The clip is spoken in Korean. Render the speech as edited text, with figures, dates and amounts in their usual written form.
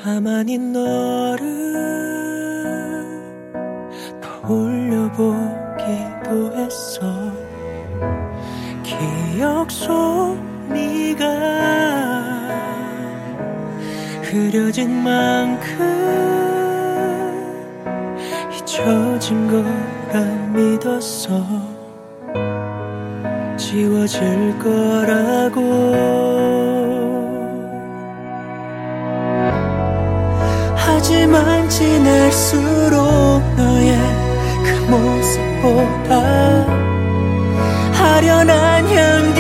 가만히 너를 떠올려보기도 했어. 기억 속 네가 흐려진 만큼 잊혀진 거라 믿었어. 지워질 거라고. 하지만 지낼수록 너의 그 모습보다 아련한 향기